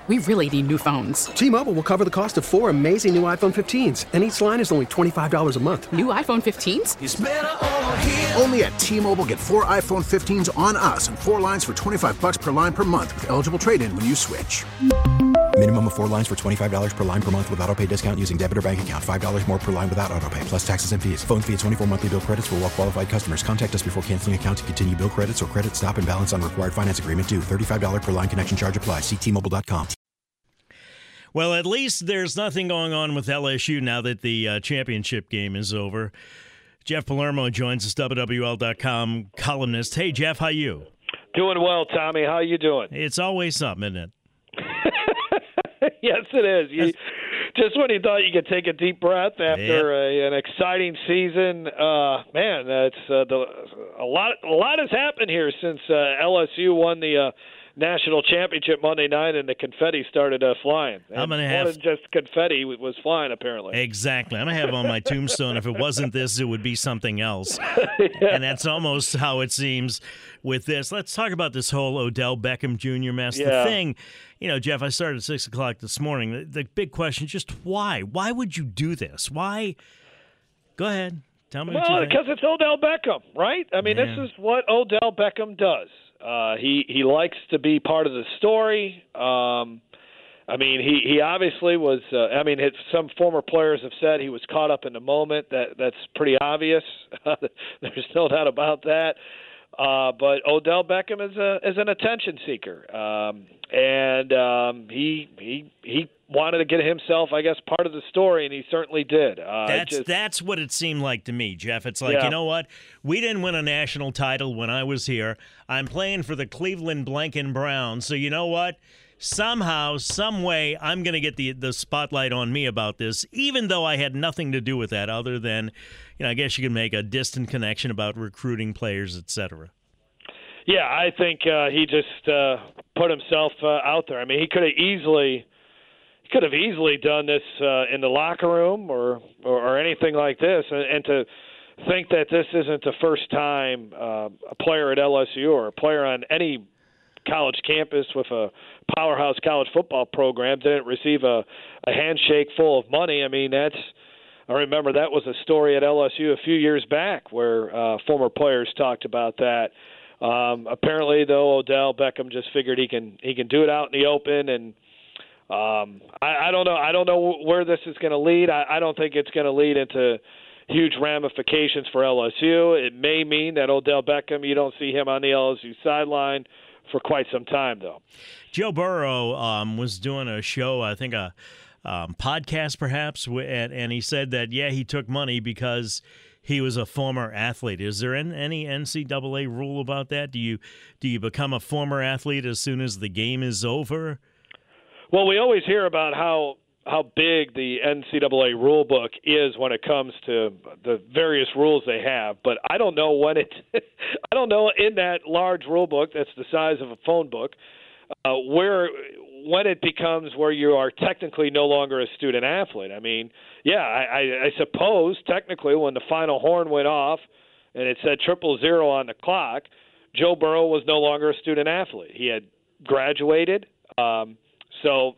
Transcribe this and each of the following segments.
We really need new phones. T-Mobile will cover the cost of 4 amazing new iPhone 15s, and each line is only $25 a month. New iPhone 15s? It's better over here. Only at T-Mobile, get 4 iPhone 15s on us and 4 lines for $25 per line per month with eligible trade-in when you switch. Minimum of 4 lines for $25 per line per month with autopay discount using debit or bank account. $5 more per line without autopay, plus taxes and fees. Phone fee at 24 monthly bill credits for well-qualified customers. Contact us before canceling account to continue bill credits or credit stop and balance on required finance agreement due. $35 per line connection charge applies. See T-Mobile.com. Well, at least there's nothing going on with LSU now that the championship game is over. Jeff Palermo joins us, WWL.com columnist. Hey, Jeff, how you? Doing well, Tommy. How you doing? It's always something, isn't it? Yes, it is. Just when you thought you could take a deep breath after an exciting season, man, that's a lot has happened here since LSU won the national championship Monday night and the confetti started flying. I'm gonna more than just confetti was flying, apparently. Exactly. I'm going to have on my tombstone, if it wasn't this, it would be something else. Yeah. And that's almost how it seems with this. Let's talk about this whole Odell Beckham Jr. mess. Yeah. The thing, Jeff, I started at 6 o'clock this morning. The big question is just why? Why would you do this? Why? Go ahead. Tell me what you think. Because it's Odell Beckham, right? I mean, This is what Odell Beckham does. He likes to be part of the story. He obviously was. Some former players have said he was caught up in the moment. That's pretty obvious. There's no doubt about that. But Odell Beckham is an attention seeker, and he wanted to get himself, I guess, part of the story, and he certainly did. That's what it seemed like to me, Jeff. It's like, You know what? We didn't win a national title when I was here. I'm playing for the Cleveland Blanken Browns, so you know what? Somehow, some way, I'm going to get the spotlight on me about this, even though I had nothing to do with that other than, I guess you can make a distant connection about recruiting players, et cetera. Yeah, I think he just put himself out there. I mean, he could have easily done this in the locker room or anything like this, and to think that this isn't the first time a player at LSU or a player on any college campus with a powerhouse college football program didn't receive a handshake full of money. I mean, I remember that was a story at LSU a few years back where former players talked about that. Apparently, though, Odell Beckham just figured he can do it out in the open, and I don't know. I don't know where this is going to lead. I don't think it's going to lead into huge ramifications for LSU. It may mean that Odell Beckham, you don't see him on the LSU sideline for quite some time, though. Joe Burrow was doing a show, I think a podcast perhaps, and he said that, he took money because he was a former athlete. Is there any NCAA rule about that? Do you become a former athlete as soon as the game is over? Well, we always hear about how big the NCAA rule book is when it comes to the various rules they have, but I don't know when I don't know in that large rule book that's the size of a phone book, when it becomes where you are technically no longer a student athlete. I mean, I suppose technically when the final horn went off and it said 000 on the clock, Joe Burrow was no longer a student athlete. He had graduated. So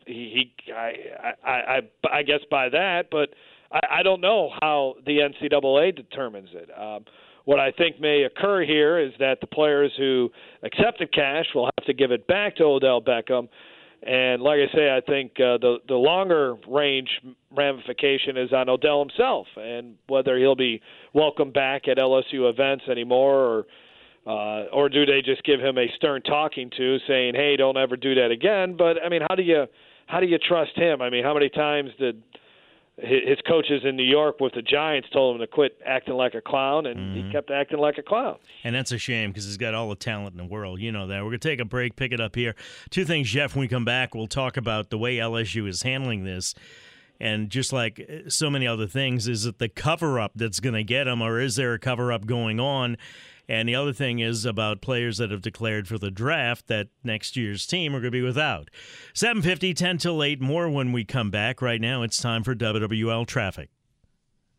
I guess by that, but I don't know how the NCAA determines it. What I think may occur here is that the players who accepted cash will have to give it back to Odell Beckham. And like I say, I think the longer range ramification is on Odell himself and whether he'll be welcomed back at LSU events anymore or do they just give him a stern talking to saying, hey, don't ever do that again? But, I mean, how do you trust him? I mean, how many times did his coaches in New York with the Giants told him to quit acting like a clown, and he kept acting like a clown? And that's a shame because he's got all the talent in the world. You know that. We're going to take a break, pick it up here. Two things, Jeff, when we come back, we'll talk about the way LSU is handling this. And just like so many other things, is it the cover-up that's going to get him, or is there a cover-up going on? And the other thing is about players that have declared for the draft that next year's team are going to be without. 7:50, 10 till 8, 10 till 8, more when we come back. Right now, it's time for WWL Traffic.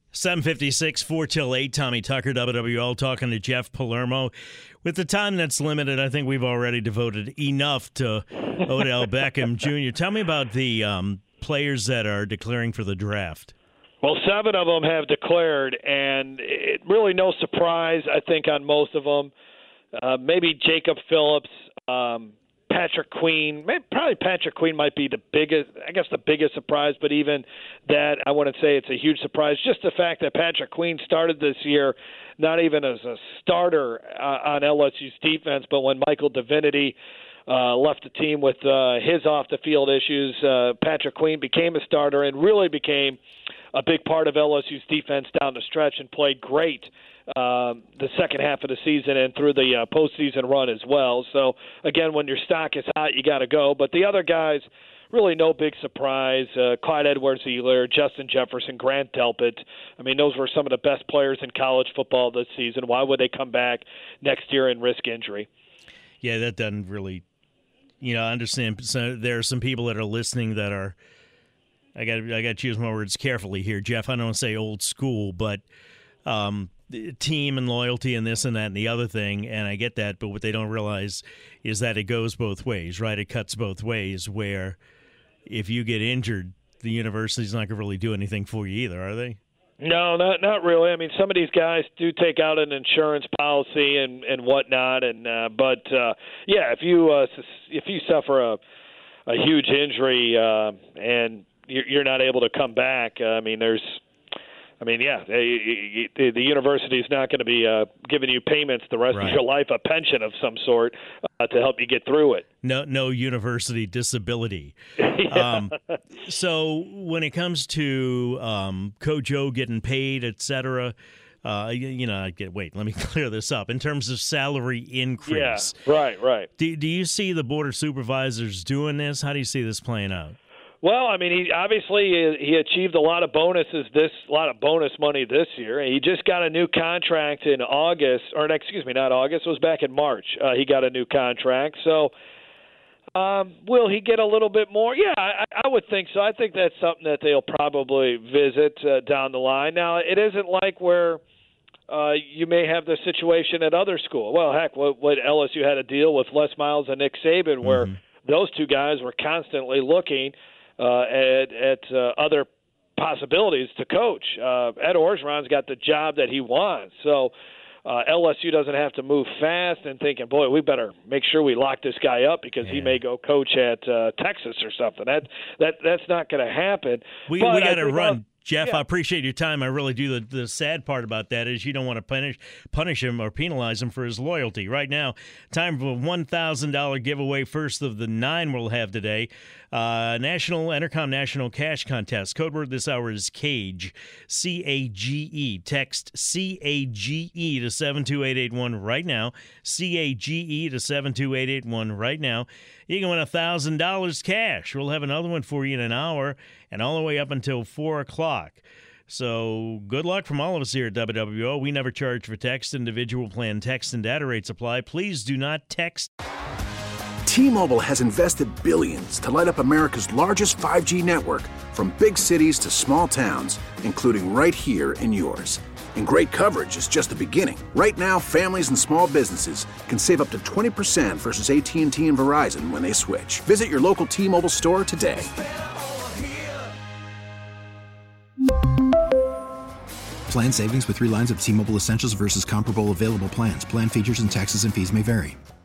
7:56, 4 till 8. Tommy Tucker, WWL, talking to Jeff Palermo. With the time that's limited, I think we've already devoted enough to Odell Beckham Jr. Tell me about the players that are declaring for the draft. Well, 7 of them have declared, and it really no surprise, I think, on most of them. Maybe Jacob Phillips, Patrick Queen. Probably Patrick Queen might be the biggest surprise, but even that, I wouldn't say it's a huge surprise. Just the fact that Patrick Queen started this year not even as a starter on LSU's defense, but when Michael Divinity left the team with his off-the-field issues, Patrick Queen became a starter and really became a big part of LSU's defense down the stretch and played great the second half of the season and through the postseason run as well. So, again, when your stock is hot, you got to go. But the other guys, really no big surprise. Clyde Edwards-Helaire, Justin Jefferson, Grant Delpit. I mean, those were some of the best players in college football this season. Why would they come back next year and risk injury? Yeah, that doesn't really, I understand. So there are some people that are listening that are, I got to choose my words carefully here, Jeff. I don't want to say old school, but team and loyalty and this and that and the other thing, and I get that, but what they don't realize is that it goes both ways, right? It cuts both ways, where if you get injured, the university's not going to really do anything for you either, are they? No, not really. I mean, some of these guys do take out an insurance policy and whatnot, but if you suffer a huge injury and you're not able to come back, the university is not going to be giving you payments the rest of your life, a pension of some sort to help you get through it. No university disability. So when it comes to Coach O getting paid, et cetera, let me clear this up. In terms of salary increase. Yeah, right. Do you see the Board of Supervisors doing this? How do you see this playing out? Well, I mean, he achieved a lot of bonus money this year. He just got a new contract in August, not August, it was back in March. He got a new contract. So will he get a little bit more? Yeah, I would think so. I think that's something that they'll probably visit down the line. Now, it isn't like where you may have the situation at other schools. Well, heck, what LSU had to deal with Les Miles and Nick Saban, where those two guys were constantly looking at other possibilities to coach. Ed Orgeron's got the job that he wants, so LSU doesn't have to move fast and thinking, boy, we better make sure we lock this guy up because he may go coach at Texas or something. That's not going to happen. We got to run. Jeff, I appreciate your time. I really do. The sad part about that is you don't want to punish him or penalize him for his loyalty. Right now, time for a $1,000 giveaway, first of the 9 we'll have today. Entercom National Cash Contest. Code word this hour is CAGE, C-A-G-E. Text C-A-G-E to 72881 right now. C-A-G-E to 72881 right now. You can win $1,000 cash. We'll have another one for you in an hour and all the way up until 4 o'clock. So good luck from all of us here at WWO. We never charge for text. Individual plan text and data rates apply. Please do not text. T-Mobile has invested billions to light up America's largest 5G network, from big cities to small towns, including right here in yours. And great coverage is just the beginning. Right now, families and small businesses can save up to 20% versus AT&T and Verizon when they switch. Visit your local T-Mobile store today. Plan savings with 3 lines of T-Mobile Essentials versus comparable available plans. Plan features and taxes and fees may vary.